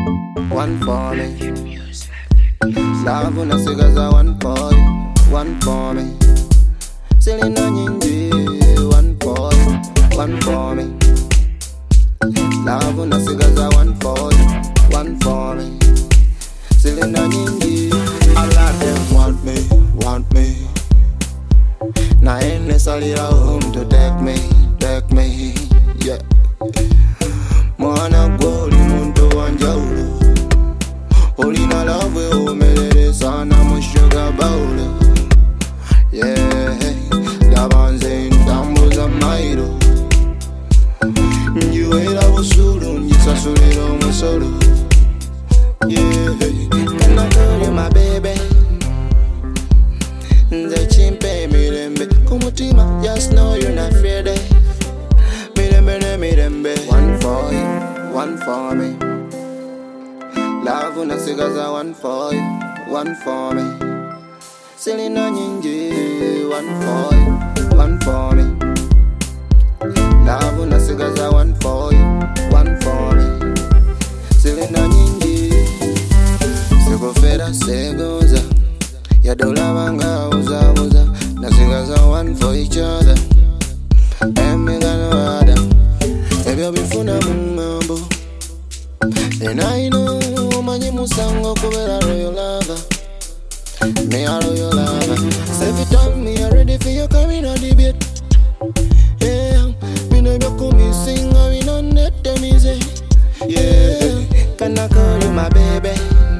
one for me. Love una sigaza, one for you, one for me. Selena nyingi, one for you, one for me. Love una sigaza, one for you, one for me. Selena nyingi, all of them want me. Now ain't necessarily a home to take me, yeah. Mwana goli muntu wanjawulo. Olina love we umelele sana mu sugar bowl. Yeah, dabanze ntambuza mairo. Njiwera busulu njisasulira omusolo. Yeah, can I call you my baby? Nze chimpe mirembe kumutima, just know you're not afraid. Mirembe, one for you, one for me. Love una sigaza, one for you, one for me. Selena nyingi, one for you, one for me. Love una sigaza, one for you, one for me. Selena nyingi, segofera seguza. Ya dola wanga uza. Na sigaza, one for each other. Emigano ada. Ebyo bifuna mumambo. And I know manyi musango kubera royal lover. Me a royal lover. Say if you talk me, I'm ready for your coming on debate. Yeah, me know you come me sing, and we don't let them easy. Yeah, can I call you my baby?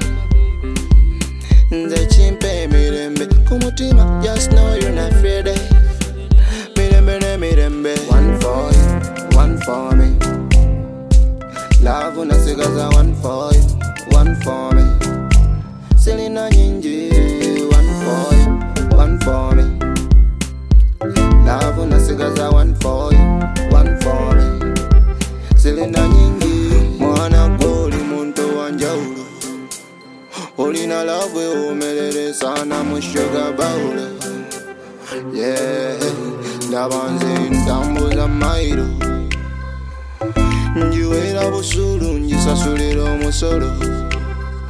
Nze chimpe mirembe kumutima, just know you're not afraid. Mirembe, one for you, one for me. Love una sigaza, one for you, one for me. Selena nyingi, one for you, one for me. Love una sigaza, one for you, one for me. Selena nyingi, mwana goli muntu wanjawulo. Olina love we umelele sana mu sugar bowl. Yeah, dabanze ntambuza mairo. Njiwera busulu njisasulira omusolo.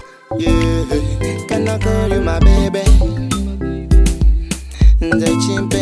Yeah, can I call you my baby? Nze chimpe